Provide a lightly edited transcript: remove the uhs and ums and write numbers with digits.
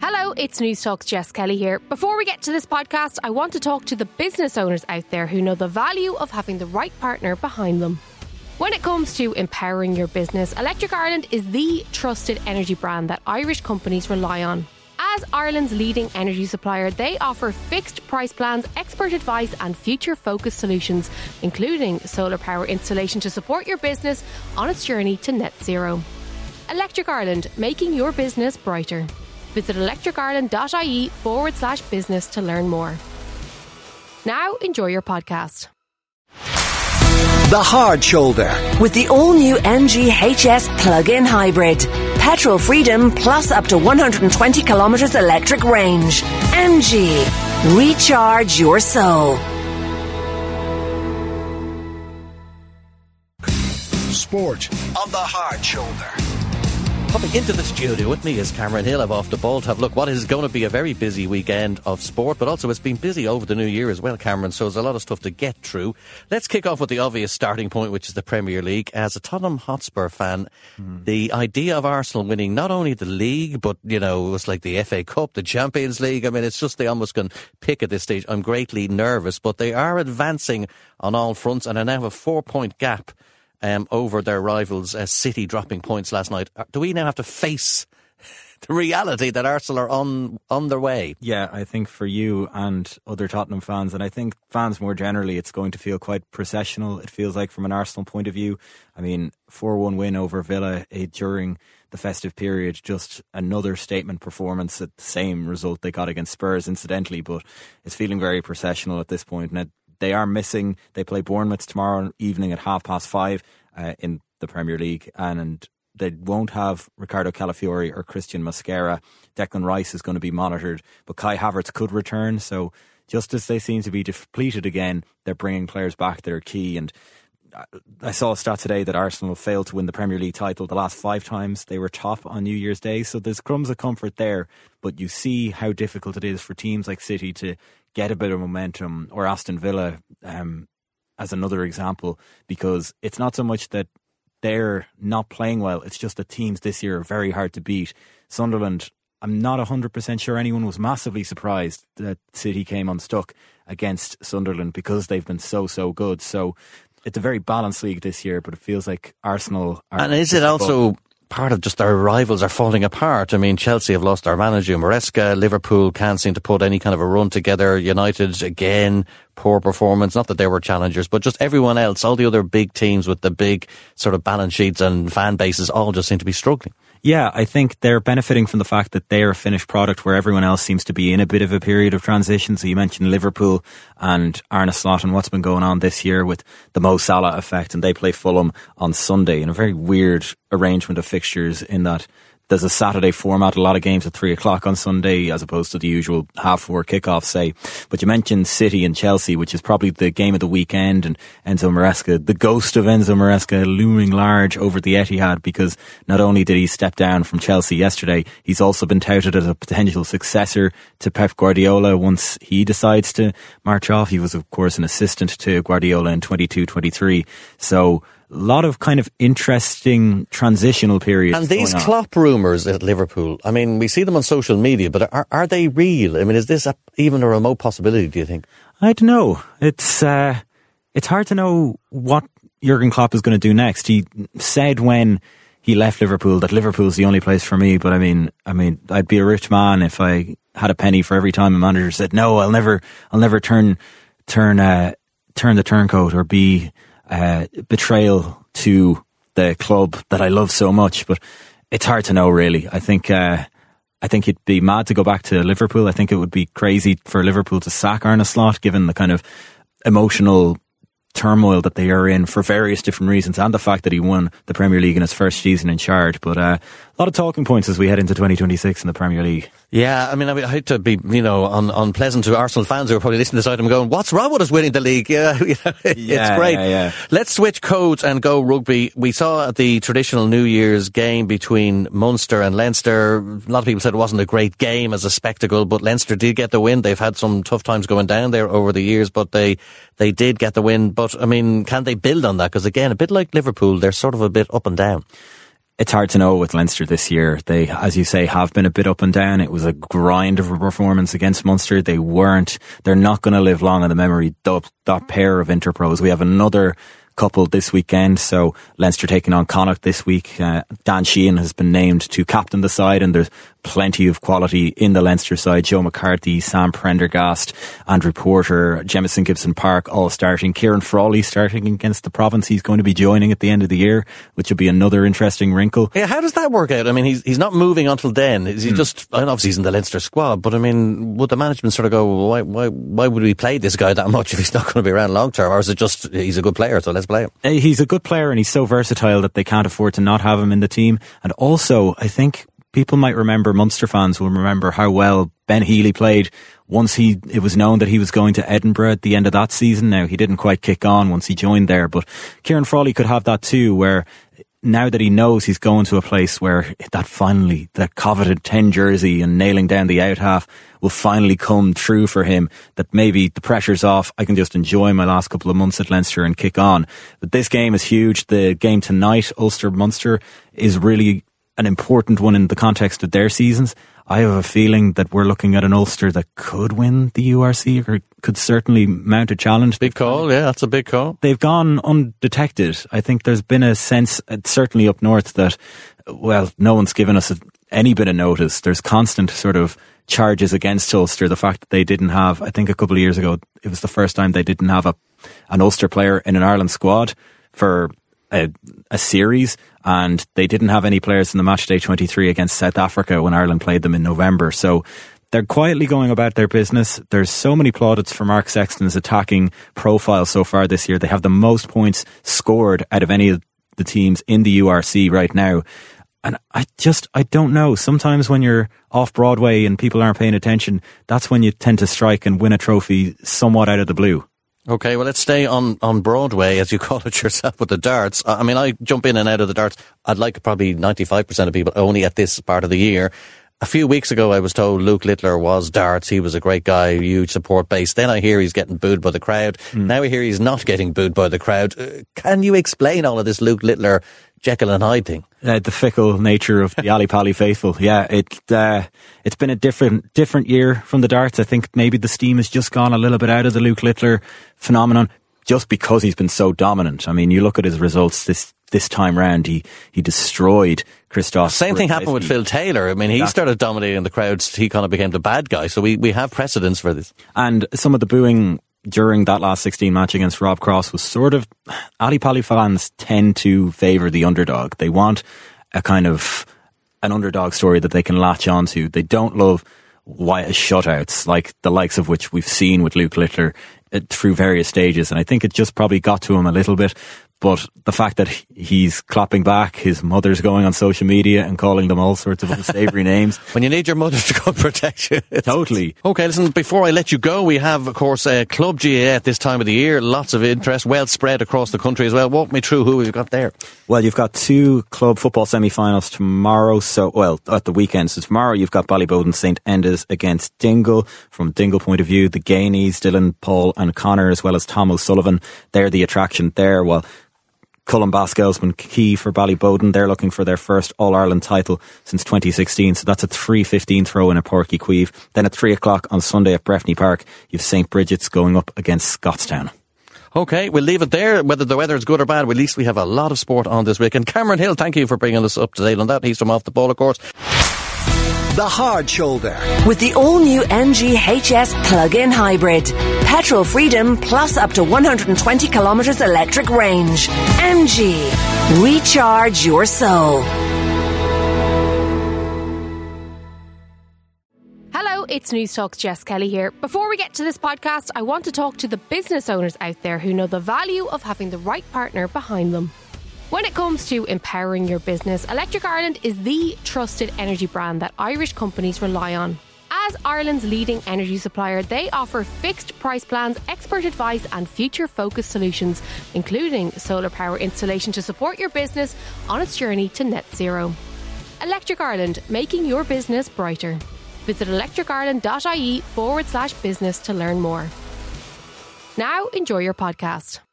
Hello, it's News Talk's Jess Kelly here. Before we get to this podcast, I want to talk to the business owners out there who know the value of having the right partner behind them. When it comes to empowering your business, Electric Ireland is the trusted energy brand that Irish companies rely on. As Ireland's leading energy supplier, they offer fixed price plans, expert advice and future-focused solutions, including solar power installation to support your business on its journey to net zero. Electric Ireland, making your business brighter. Visit electricireland.ie/business to learn more. Now, enjoy your podcast. The Hard Shoulder. With the all-new MG HS plug-in hybrid. Petrol freedom plus up to 120 kilometres electric range. MG. Recharge your soul. Sport on The Hard Shoulder. Coming into the studio with me is Cameron Hill of Off the Ball to have a look what is going to be a very busy weekend of sport, but also it's been busy over the new year as well, Cameron, so there's a lot of stuff to get through. Let's kick off with the obvious starting point, which is the Premier League. As a Tottenham Hotspur fan, the idea of Arsenal winning not only the league, but, you know, it was like the FA Cup, the Champions League. I mean, it's just they almost can pick at this stage. I'm greatly nervous, but they are advancing on all fronts and I now have a 4-point gap over their rivals, City dropping points last night. Do we now have to face the reality that Arsenal are on their way? Yeah, I think for you and other Tottenham fans, and I think fans more generally, it's going to feel quite processional. It feels like from an Arsenal point of view. I mean, 4-1 win over Villa during the festive period, just another statement performance at the same result they got against Spurs, incidentally, but it's feeling very processional at this point. Now, they are missing. They play Bournemouth tomorrow evening at 5:30 in the Premier League, and they won't have Ricardo Calafiori or Christian Mosquera. Declan Rice is going to be monitored, but Kai Havertz could return. So just as they seem to be depleted again, they're bringing players back that are key. And I saw a stat today that Arsenal failed to win the Premier League title the last 5 times they were top on New Year's Day. So there's crumbs of comfort there, but you see how difficult it is for teams like City to get a bit of momentum, or Aston Villa as another example, because it's not so much that they're not playing well, it's just that teams this year are very hard to beat. Sunderland, I'm not 100% sure anyone was massively surprised that City came unstuck against Sunderland because they've been so good. So it's a very balanced league this year, but it feels like Arsenal are... And is it also part of just our rivals are falling apart? I mean, Chelsea have lost their manager, Maresca. Liverpool can't seem to put any kind of a run together. United, again, poor performance. Not that they were challengers, but just everyone else, all the other big teams with the big sort of balance sheets and fan bases all just seem to be struggling. Yeah, I think they're benefiting from the fact that they're a finished product where everyone else seems to be in a bit of a period of transition. So you mentioned Liverpool and Arne Slot and what's been going on this year with the Mo Salah effect, and they play Fulham on Sunday in a very weird arrangement of fixtures in that there's a Saturday format, a lot of games at 3:00 on Sunday as opposed to the usual 4:30 kickoff, say. But you mentioned City and Chelsea, which is probably the game of the weekend, and Enzo Maresca, the ghost of Enzo Maresca looming large over the Etihad, because not only did he step down from Chelsea yesterday, he's also been touted as a potential successor to Pep Guardiola once he decides to march off. He was, of course, an assistant to Guardiola in 22-23. So a lot of kind of interesting transitional periods. And these Klopp rumours at Liverpool, I mean, we see them on social media, but are they real? I mean, is this even a remote possibility, do you think? I don't know. It's hard to know what Jurgen Klopp is going to do next. He said when he left Liverpool that Liverpool's the only place for me, but I mean, I'd be a rich man if I had a penny for every time a manager said, no, I'll never turn the turncoat or be betrayal to the club that I love so much. But it's hard to know, really. I think he'd be mad to go back to Liverpool. I think it would be crazy for Liverpool to sack Arne Slot, given the kind of emotional turmoil that they are in for various different reasons, and the fact that he won the Premier League in his first season in charge. But a lot of talking points as we head into 2026 in the Premier League. Yeah, I mean, I hate to be, unpleasant to Arsenal fans who are probably listening to this item going, what's wrong with us winning the league? Yeah, it's great. Yeah. Let's switch codes and go rugby. We saw the traditional New Year's game between Munster and Leinster. A lot of people said it wasn't a great game as a spectacle, but Leinster did get the win. They've had some tough times going down there over the years, but they did get the win. But, I mean, can they build on that? Because, again, a bit like Liverpool, they're sort of a bit up and down. It's hard to know with Leinster this year. They, as you say, have been a bit up and down. It was a grind of a performance against Munster. They're not going to live long in the memory, that pair of Interpros. We have another couple this weekend, so Leinster taking on Connacht this week. Dan Sheehan has been named to captain the side, and there's plenty of quality in the Leinster side. Joe McCarthy, Sam Prendergast, Andrew Porter, Jemison Gibson-Park all starting. Kieran Frawley starting against the Province. He's going to be joining at the end of the year, which will be another interesting wrinkle. Yeah, how does that work out? I mean, he's not moving until then. Is he just, and obviously he's in the Leinster squad, but I mean, would the management sort of go, why would we play this guy that much if he's not going to be around long term? Or is it just, he's a good player, so let's play him? He's a good player, and he's so versatile that they can't afford to not have him in the team. And also, I think people might remember, Munster fans will remember how well Ben Healy played once it was known that he was going to Edinburgh at the end of that season. Now, he didn't quite kick on once he joined there, but Kieran Frawley could have that too, where now that he knows he's going to a place where that coveted 10 jersey and nailing down the out half will finally come true for him, that maybe the pressure's off, I can just enjoy my last couple of months at Leinster and kick on. But this game is huge. The game tonight, Ulster-Munster, is really an important one in the context of their seasons. I have a feeling that we're looking at an Ulster that could win the URC, or could certainly mount a challenge. Big call, yeah, that's a big call. They've gone undetected. I think there's been a sense, certainly up north, that, well, no one's given us any bit of notice. There's constant sort of charges against Ulster. The fact that they didn't have, I think a couple of years ago, it was the first time they didn't have an Ulster player in an Ireland squad for a series, and they didn't have any players in the matchday 23 against South Africa when Ireland played them in November. So they're quietly going about their business. There's so many plaudits for Mark Sexton's attacking profile so far this year. They have the most points scored out of any of the teams in the URC right now. And I don't know. Sometimes when you're off Broadway and people aren't paying attention, that's when you tend to strike and win a trophy somewhat out of the blue. Okay, well, let's stay on Broadway, as you call it yourself, with the darts. I mean, I jump in and out of the darts. I'd like probably 95% of people only at this part of the year. A few weeks ago, I was told Luke Littler was darts. He was a great guy, huge support base. Then I hear he's getting booed by the crowd. Now I hear he's not getting booed by the crowd. Can you explain all of this Luke Littler, Jekyll and Hyde thing? The fickle nature of the Ali Pali faithful. Yeah, it's been a different year from the darts. I think maybe the steam has just gone a little bit out of the Luke Littler phenomenon, just because he's been so dominant. I mean, you look at his results this time round, he destroyed Christoph. Same thing happened with Phil Taylor. I mean, he started dominating the crowds. He kind of became the bad guy. So we have precedents for this. And some of the booing during that last 16 match against Rob Cross was sort of, Ali Pali fans tend to favour the underdog. They want a kind of an underdog story that they can latch onto. They don't love shutouts, like the likes of which we've seen with Luke Littler through various stages. And I think it just probably got to him a little bit. But the fact that he's clapping back, his mother's going on social media and calling them all sorts of unsavoury names. When you need your mother to go and protect you. Totally. Okay, listen, before I let you go, we have, of course, Club GAA at this time of the year. Lots of interest, well spread across the country as well. Walk me through who we've got there. Well, you've got two club football semi-finals tomorrow. At the weekend. So tomorrow you've got Ballybowden St Enda's against Dingle. From Dingle point of view, the Gainies, Dylan, Paul and Connor, as well as Tom O'Sullivan, they're the attraction there. Well, Cullen Baskell's been key for Ballybowden. They're looking for their first All-Ireland title since 2016. So that's a 3:15 throw in a Porky Queeve. Then at 3 o'clock on Sunday at Breffni Park, you've St Bridget's going up against Scottstown. Okay, we'll leave it there. Whether the weather is good or bad, at least we have a lot of sport on this weekend. Cameron Hill, thank you for bringing us up to date on that. He's from Off the Ball, of course. The Hard Shoulder. With the all-new MG HS plug-in hybrid. Petrol freedom plus up to 120 kilometres electric range. MG. Recharge your soul. Hello, it's News Talk's Jess Kelly here. Before we get to this podcast, I want to talk to the business owners out there who know the value of having the right partner behind them. When it comes to empowering your business, Electric Ireland is the trusted energy brand that Irish companies rely on. As Ireland's leading energy supplier, they offer fixed price plans, expert advice and future-focused solutions, including solar power installation to support your business on its journey to net zero. Electric Ireland, making your business brighter. Visit electricireland.ie/business to learn more. Now, enjoy your podcast.